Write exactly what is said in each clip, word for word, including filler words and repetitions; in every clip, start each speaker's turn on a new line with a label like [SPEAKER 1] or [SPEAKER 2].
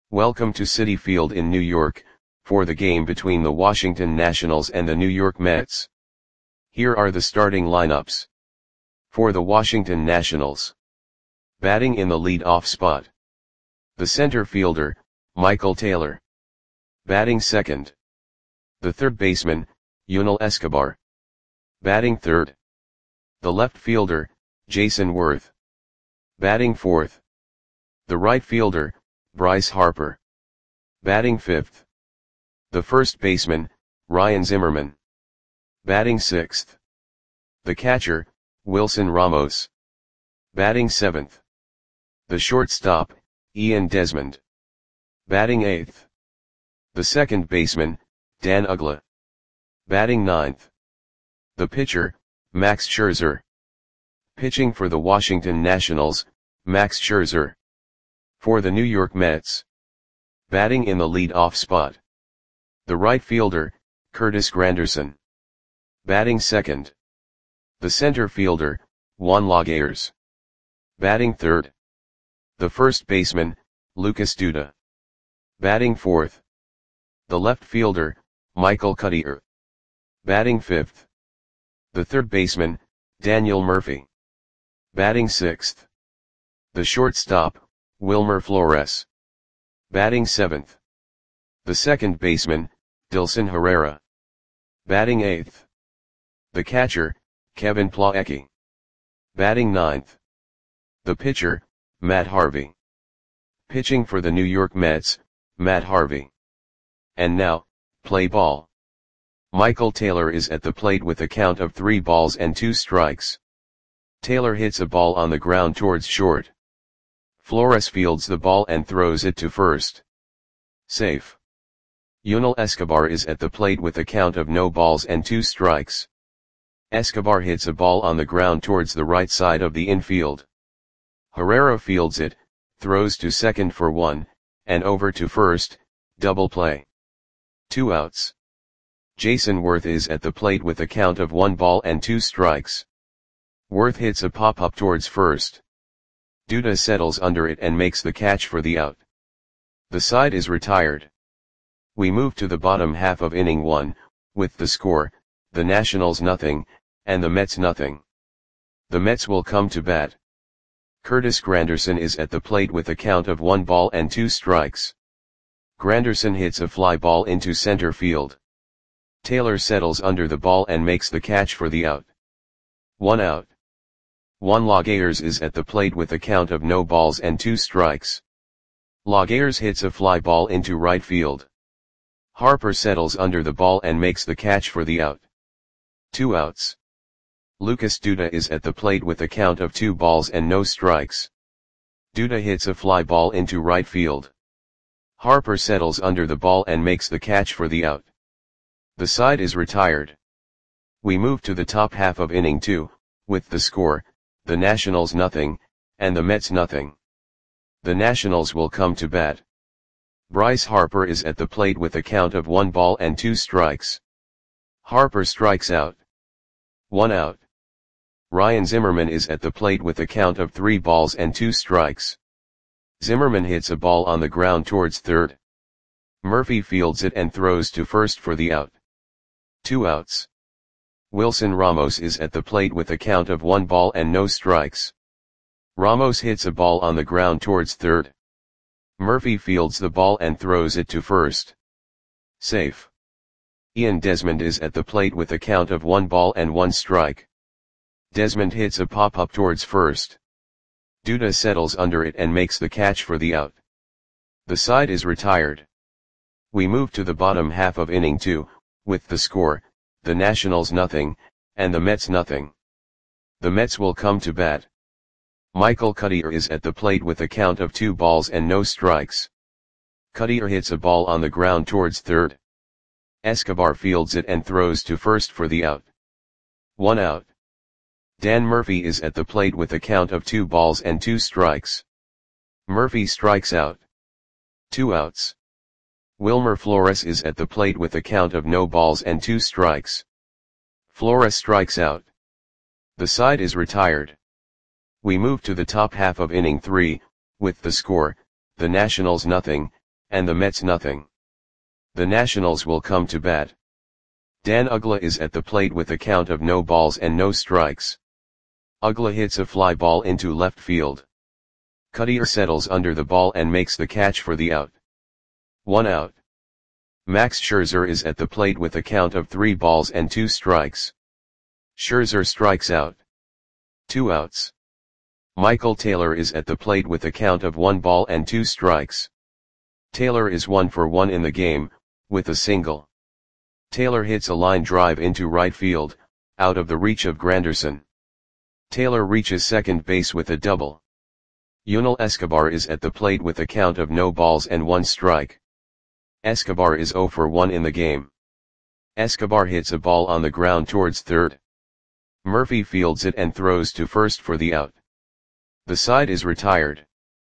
[SPEAKER 1] Welcome to Citi Field in New York, for the game between the Washington Nationals and the New York Mets. Here are the starting lineups. For the Washington Nationals. Batting in the lead-off spot. The center fielder, Michael Taylor. Batting second. The third baseman, Yunel Escobar. Batting third. The left fielder, Jayson Werth. Batting fourth. The right fielder, Bryce Harper. Batting fifth. The first baseman, Ryan Zimmerman. Batting sixth. The catcher, Wilson Ramos. Batting seventh. The shortstop, Ian Desmond. Batting eighth. The second baseman, Dan Uggla. Batting ninth. The pitcher, Max Scherzer. Pitching for the Washington Nationals, Max Scherzer. For the New York Mets. Batting in the lead-off spot. The right fielder, Curtis Granderson. Batting second. The center fielder, Juan Lagares. Batting third. The first baseman, Lucas Duda. Batting fourth. The left fielder, Michael Cuddyer. Batting fifth. The third baseman, Daniel Murphy. Batting sixth. The shortstop, Wilmer Flores. Batting seventh. The second baseman, Dilson Herrera. Batting eighth. The catcher, Kevin Plawecki. Batting ninth. The pitcher, Matt Harvey. Pitching for the New York Mets, Matt Harvey. And now, play ball. Michael Taylor is at the plate with a count of three balls and two strikes. Taylor hits a ball on the ground towards short. Flores fields the ball and throws it to first. Safe. Yunel Escobar is at the plate with a count of no balls and two strikes. Escobar hits a ball on the ground towards the right side of the infield. Herrera fields it, throws to second for one, and over to first, double play. Two outs. Jayson Werth is at the plate with a count of one ball and two strikes. Werth hits a pop-up towards first. Duda settles under it and makes the catch for the out. The side is retired. We move to the bottom half of inning one, with the score, the Nationals nothing, and the Mets nothing. The Mets will come to bat. Curtis Granderson is at the plate with a count of one ball and two strikes. Granderson hits a fly ball into center field. Taylor settles under the ball and makes the catch for the out. One out. Juan Lagares is at the plate with a count of no balls and two strikes. Lagares hits a fly ball into right field. Harper settles under the ball and makes the catch for the out. Two outs. Lucas Duda is at the plate with a count of two balls and no strikes. Duda hits a fly ball into right field. Harper settles under the ball and makes the catch for the out. The side is retired. We move to the top half of inning two, with the score, the Nationals nothing, and the Mets nothing. The Nationals will come to bat. Bryce Harper is at the plate with a count of one ball and two strikes. Harper strikes out. One out. Ryan Zimmerman is at the plate with a count of three balls and two strikes. Zimmerman hits a ball on the ground towards third. Murphy fields it and throws to first for the out. Two outs. Wilson Ramos is at the plate with a count of one ball and no strikes. Ramos hits a ball on the ground towards third. Murphy fields the ball and throws it to first. Safe. Ian Desmond is at the plate with a count of one ball and one strike. Desmond hits a pop-up towards first. Duda settles under it and makes the catch for the out. The side is retired. We move to the bottom half of inning two, with the score, the Nationals nothing, and the Mets nothing. The Mets will come to bat. Michael Cuddyer is at the plate with a count of two balls and no strikes. Cuddyer hits a ball on the ground towards third. Escobar fields it and throws to first for the out. One out. Dan Murphy is at the plate with a count of two balls and two strikes. Murphy strikes out. Two outs. Wilmer Flores is at the plate with a count of no balls and two strikes. Flores strikes out. The side is retired. We move to the top half of inning three, with the score, the Nationals nothing, and the Mets nothing. The Nationals will come to bat. Dan Uggla is at the plate with a count of no balls and no strikes. Uggla hits a fly ball into left field. Cuddyer settles under the ball and makes the catch for the out. One out. Max Scherzer is at the plate with a count of three balls and two strikes. Scherzer strikes out. Two outs. Michael Taylor is at the plate with a count of one ball and two strikes. Taylor is one for one in the game, with a single. Taylor hits a line drive into right field, out of the reach of Granderson. Taylor reaches second base with a double. Yunel Escobar is at the plate with a count of no balls and one strike. Escobar is zero for one in the game. Escobar hits a ball on the ground towards third. Murphy fields it and throws to first for the out. The side is retired.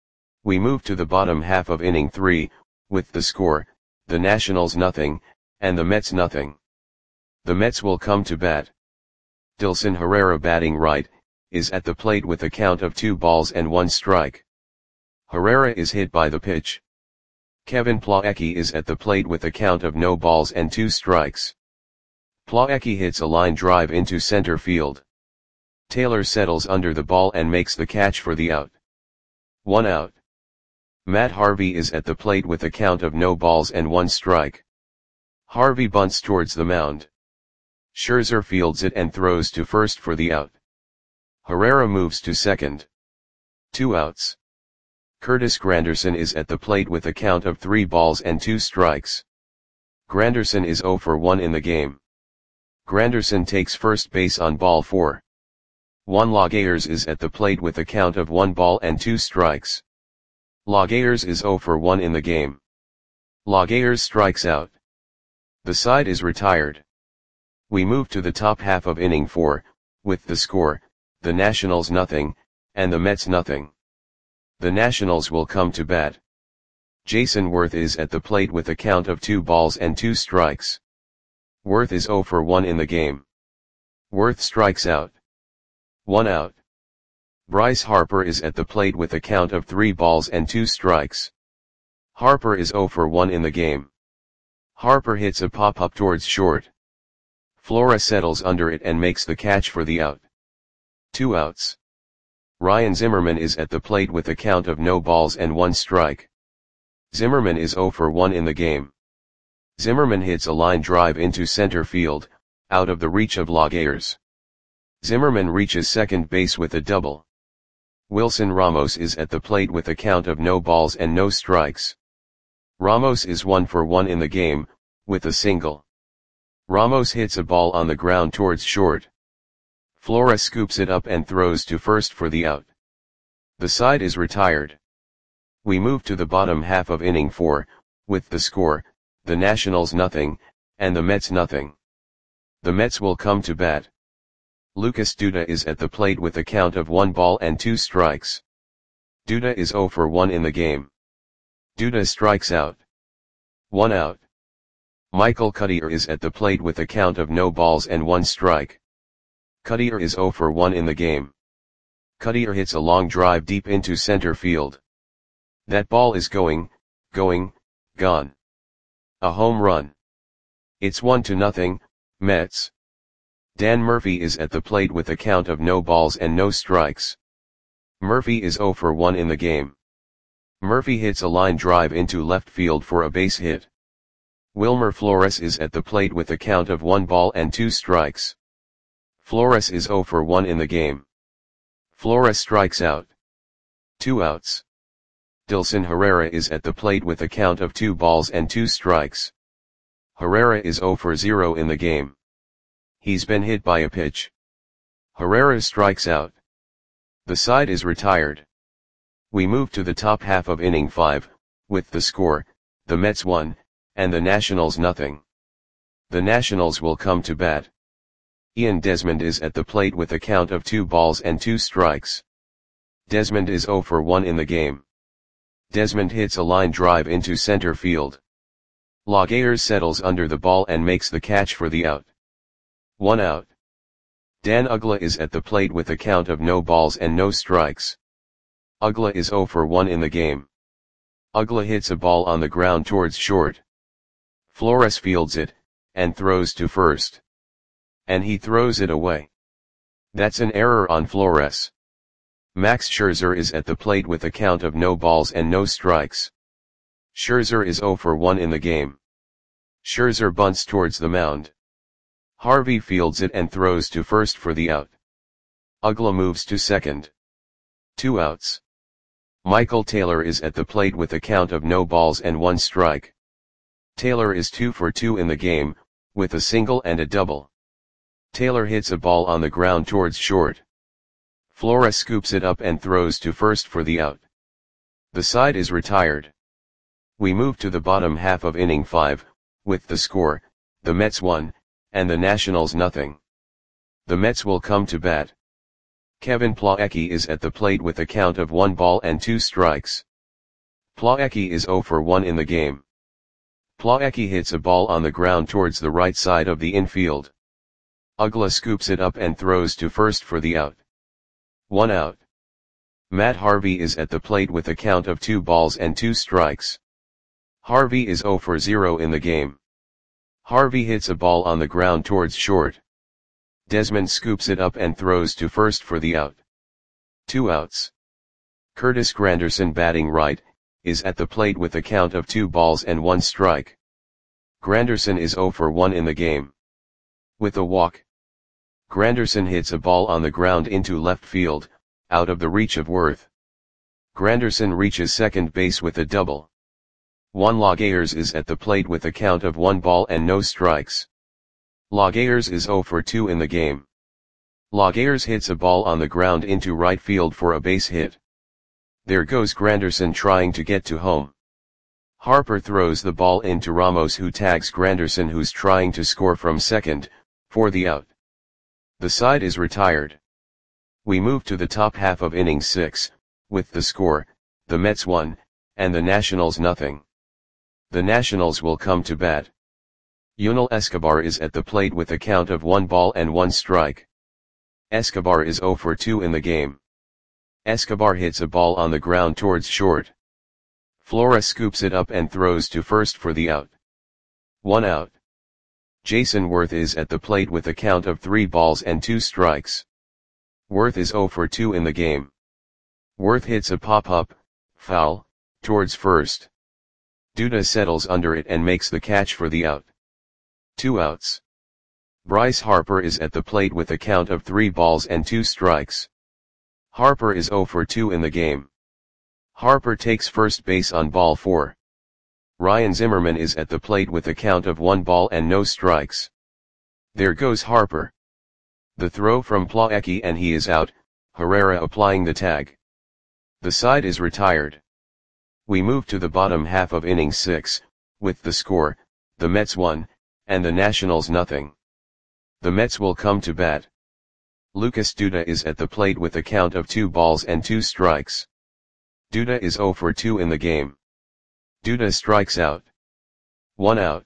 [SPEAKER 1] We move to the bottom half of inning three, with the score, the Nationals nothing, and the Mets nothing. The Mets will come to bat. Dilson Herrera, batting right, is at the plate with a count of two balls and one strike. Herrera is hit by the pitch. Kevin Plawecki is at the plate with a count of no balls and two strikes. Plawecki hits a line drive into center field. Taylor settles under the ball and makes the catch for the out. One out. Matt Harvey is at the plate with a count of no balls and one strike. Harvey bunts towards the mound. Scherzer fields it and throws to first for the out. Herrera moves to second. Two outs. Curtis Granderson is at the plate with a count of three balls and two strikes. Granderson is zero for one in the game. Granderson takes first base on ball four. Juan Lagares is at the plate with a count of one ball and two strikes. Lagares is zero for one in the game. Lagares strikes out. The side is retired. We move to the top half of inning four, with the score, the Nationals nothing, and the Mets nothing. The Nationals will come to bat. Jason Worth is at the plate with a count of two balls and two strikes. Worth is zero for one in the game. Worth strikes out. One out. Bryce Harper is at the plate with a count of three balls and two strikes. Harper is zero for one in the game. Harper hits a pop-up towards short. Flora settles under it and makes the catch for the out. Two outs. Ryan Zimmerman is at the plate with a count of no balls and one strike. Zimmerman is zero for one in the game. Zimmerman hits a line drive into center field, out of the reach of Lagares. Zimmerman reaches second base with a double. Wilson Ramos is at the plate with a count of no balls and no strikes. Ramos is one for one in the game, with a single. Ramos hits a ball on the ground towards short. Flora scoops it up and throws to first for the out. The side is retired. We move to the bottom half of inning four, with the score, the Nationals nothing, and the Mets nothing. The Mets will come to bat. Lucas Duda is at the plate with a count of one ball and two strikes. Duda is zero for one in the game. Duda strikes out. One out. Michael Cuddyer is at the plate with a count of no balls and one strike. Cuddyer is zero for one in the game. Cuddyer hits a long drive deep into center field. That ball is going, going, gone. A home run. It's one to nothing, Mets. Dan Murphy is at the plate with a count of no balls and no strikes. Murphy is zero for one in the game. Murphy hits a line drive into left field for a base hit. Wilmer Flores is at the plate with a count of one ball and two strikes. Flores is zero for one in the game. Flores strikes out. Two outs. Dilson Herrera is at the plate with a count of two balls and two strikes. Herrera is zero for zero in the game. He's been hit by a pitch. Herrera strikes out. The side is retired. We move to the top half of inning five, with the score, the Mets one, and the Nationals nothing. The Nationals will come to bat. Ian Desmond is at the plate with a count of two balls and two strikes. Desmond is zero for one in the game. Desmond hits a line drive into center field. Lagares settles under the ball and makes the catch for the out. One out. Dan Uggla is at the plate with a count of no balls and no strikes. Uggla is zero for one in the game. Ugla hits a ball on the ground towards short. Flores fields it, and throws to first. And he throws it away. That's an error on Flores. Max Scherzer is at the plate with a count of no balls and no strikes. Scherzer is zero for one in the game. Scherzer bunts towards the mound. Harvey fields it and throws to first for the out. Ugla moves to second. Two outs. Michael Taylor is at the plate with a count of no balls and one strike. Taylor is two for two in the game, with a single and a double. Taylor hits a ball on the ground towards short. Flores scoops it up and throws to first for the out. The side is retired. We move to the bottom half of inning five, with the score, the Mets one, and the Nationals nothing. The Mets will come to bat. Kevin Plawecki is at the plate with a count of one ball and two strikes. Plawecki is zero for one in the game. Plawecki hits a ball on the ground towards the right side of the infield. Ugla scoops it up and throws to first for the out. One out. Matt Harvey is at the plate with a count of two balls and two strikes. Harvey is zero for zero in the game. Harvey hits a ball on the ground towards short. Desmond scoops it up and throws to first for the out. Two outs. Curtis Granderson, batting right, is at the plate with a count of two balls and one strike. Granderson is zero for one in the game. With a walk. Granderson hits a ball on the ground into left field, out of the reach of Worth. Granderson reaches second base with a double. Juan Lagares is at the plate with a count of one ball and no strikes. Lagares is zero for two in the game. Lagares hits a ball on the ground into right field for a base hit. There goes Granderson trying to get to home. Harper throws the ball into Ramos, who tags Granderson, who's trying to score from second, for the out. The side is retired. We move to the top half of inning six, with the score, the Mets one, and the Nationals nothing. The Nationals will come to bat. Yunel Escobar is at the plate with a count of one ball and one strike. Escobar is zero for two in the game. Escobar hits a ball on the ground towards short. Flores scoops it up and throws to first for the out. One out. Jason Worth is at the plate with a count of three balls and two strikes. Worth is zero for two in the game. Worth hits a pop-up, foul, towards first. Duda settles under it and makes the catch for the out. Two outs. Bryce Harper is at the plate with a count of three balls and two strikes. Harper is zero for two in the game. Harper takes first base on ball four. Ryan Zimmerman is at the plate with a count of one ball and no strikes. There goes Harper. The throw from Plawecki and he is out, Herrera applying the tag. The side is retired. We move to the bottom half of inning six, with the score, the Mets one, and the Nationals nothing. The Mets will come to bat. Lucas Duda is at the plate with a count of two balls and two strikes. Duda is zero for two in the game. Duda strikes out. One out.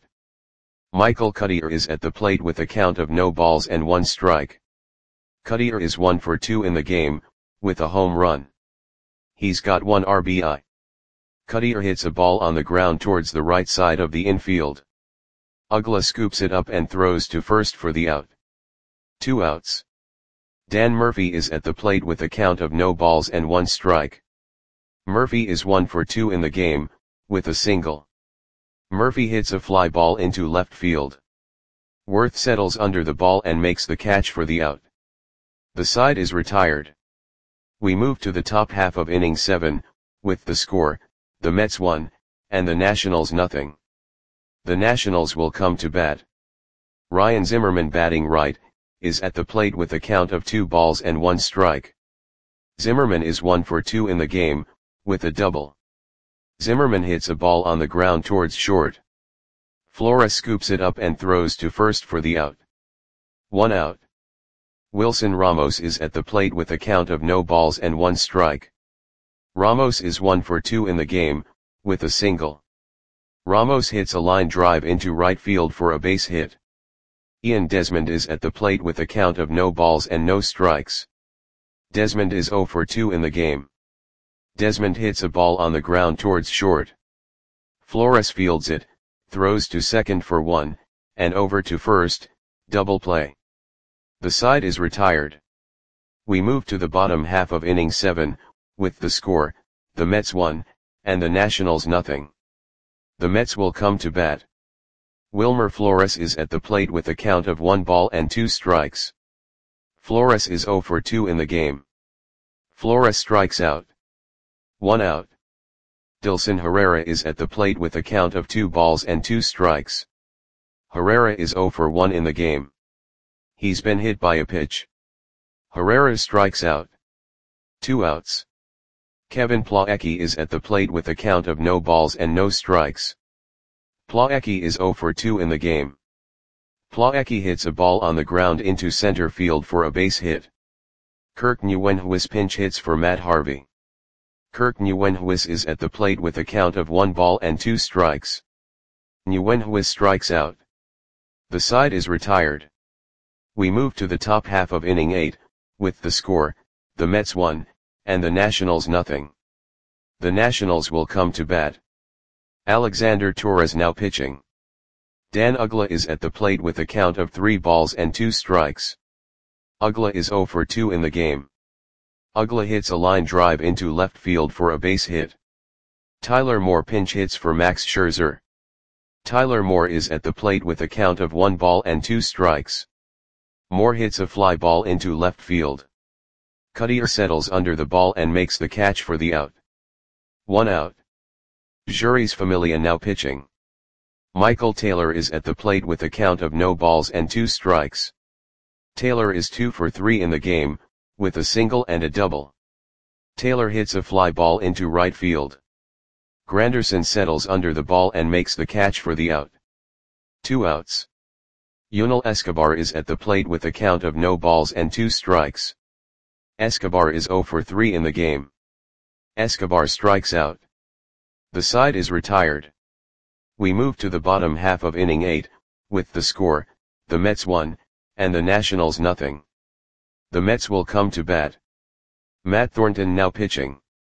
[SPEAKER 1] Michael Cuddyer is at the plate with a count of no balls and one strike. Cuddyer is one for two in the game, with a home run. He's got one R B I. Cuddyer hits a ball on the ground towards the right side of the infield. Ugla scoops it up and throws to first for the out. Two outs. Dan Murphy is at the plate with a count of no balls and one strike. Murphy is one for two in the game, with a single. Murphy hits a fly ball into left field. Worth settles under the ball and makes the catch for the out. The side is retired. We move to the top half of inning seven, with the score, the Mets one, and the Nationals nothing. The Nationals will come to bat. Ryan Zimmerman, batting right, is at the plate with a count of two balls and one strike. Zimmerman is one for two in the game, with a double. Zimmerman hits a ball on the ground towards short. Flores scoops it up and throws to first for the out. One out. Wilson Ramos is at the plate with a count of no balls and one strike. Ramos is one for two in the game, with a single. Ramos hits a line drive into right field for a base hit. Ian Desmond is at the plate with a count of no balls and no strikes. Desmond is zero for two in the game. Desmond hits a ball on the ground towards short. Flores fields it, throws to second for one, and over to first, double play. The side is retired. We move to the bottom half of inning seven, with the score, the Mets one, and the Nationals nothing. The Mets will come to bat. Wilmer Flores is at the plate with a count of one ball and two strikes. Flores is zero for two in the game. Flores strikes out. One out. Dilson Herrera is at the plate with a count of two balls and two strikes. Herrera is zero for one in the game. He's been hit by a pitch. Herrera strikes out. Two outs. Kevin Plawecki is at the plate with a count of no balls and no strikes. Plawecki is zero for two in the game. Plawecki hits a ball on the ground into center field for a base hit. Kirk Nieuwenhuis pinch hits for Matt Harvey. Kirk Nieuwenhuis is at the plate with a count of one ball and two strikes. Nieuwenhuis strikes out. The side is retired. We move to the top half of inning eight, with the score, the Mets one, and the Nationals nothing. The Nationals will come to bat. Alexander Torres now pitching. Dan Uggla is at the plate with a count of three balls and two strikes. Uggla is zero for two in the game. Uggla hits a line drive into left field for a base hit. Tyler Moore pinch hits for Max Scherzer. Tyler Moore is at the plate with a count of one ball and two strikes. Moore hits a fly ball into left field. Cutter settles under the ball and makes the catch for the out. One out. Jeurys Familia now pitching. Michael Taylor is at the plate with a count of no balls and two strikes. Taylor is two for three in the game, with a single and a double. Taylor hits a fly ball into right field. Granderson settles under the ball and makes the catch for the out. Two outs. Yunel Escobar is at the plate with a count of no balls and two strikes. Escobar is zero for three in the game. Escobar strikes out. The side is retired. We move to the bottom half of inning eight, with the score, the Mets one, and the Nationals nothing. The Mets will come to bat. Matt Thornton now pitching.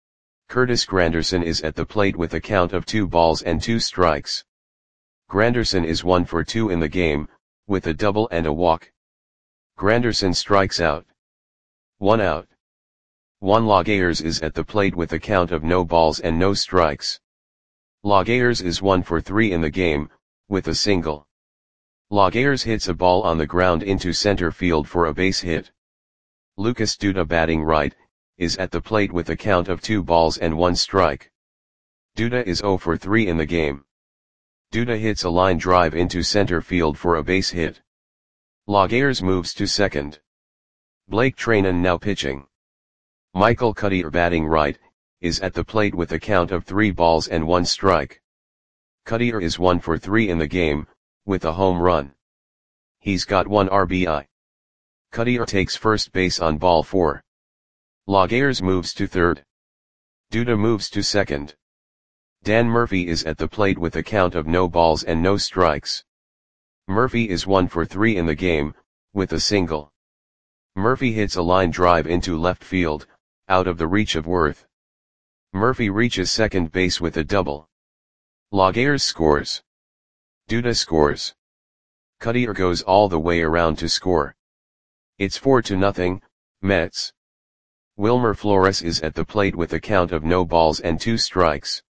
[SPEAKER 1] Curtis Granderson is at the plate with a count of two balls and two strikes. Granderson is one for two in the game, with a double and a walk. Granderson strikes out. One out. Juan Lagares is at the plate with a count of no balls and no strikes. Lagares is one for three in the game, with a single. Lagares hits a ball on the ground into center field for a base hit. Lucas Duda batting right, is at the plate with a count of two balls and one strike. Duda is zero for three in the game. Duda hits a line drive into center field for a base hit. Lagares moves to second. Blake Treinen now pitching. Michael Cutter batting right, is at the plate with a count of three balls and one strike. Cutter is one for three in the game, with a home run. He's got one R B I. Cutter takes first base on ball four. Lagares moves to third. Duda moves to second. Dan Murphy is at the plate with a count of no balls and no strikes. Murphy is one for three in the game, with a single. Murphy hits a line drive into left field, out of the reach of Worth. Murphy reaches second base with a double. Lagares scores. Duda scores. Cutter goes all the way around to score. It's four to nothing, Mets. Wilmer Flores is at the plate with a count of no balls and two strikes.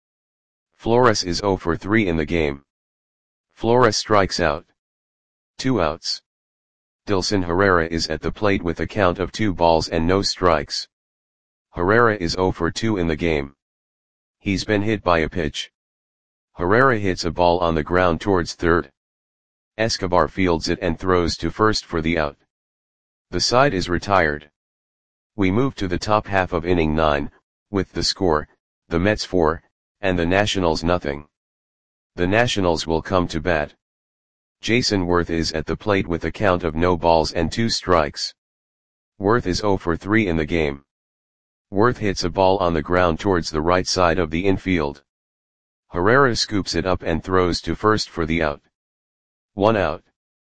[SPEAKER 1] Flores is zero for three in the game. Flores strikes out. Two outs. Dilson Herrera is at the plate with a count of two balls and no strikes. Herrera is zero for two in the game. He's been hit by a pitch. Herrera hits a ball on the ground towards third. Escobar fields it and throws to first for the out. The side is retired. We move to the top half of inning nine, with the score, the Mets four, and the Nationals nothing. The Nationals will come to bat. Jason Worth is at the plate with a count of no balls and two strikes. Worth is zero for three in the game. Worth hits a ball on the ground towards the right side of the infield. Herrera scoops it up and throws to first for the out. One out.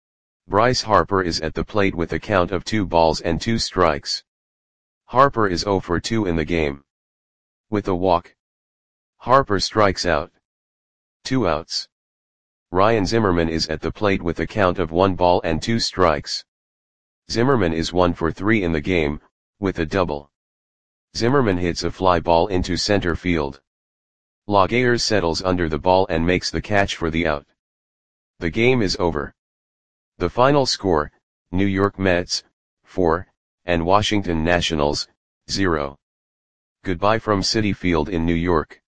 [SPEAKER 1] Bryce Harper is at the plate with a count of two balls and two strikes. Harper is zero for two in the game. With a walk. Harper strikes out. Two outs. Ryan Zimmerman is at the plate with a count of one ball and two strikes. Zimmerman is one for three in the game, with a double. Zimmerman hits a fly ball into center field. Laguerre settles under the ball and makes the catch for the out. The game is over. The final score, New York Mets, four, and Washington Nationals, zero. Goodbye from Citi Field in New York.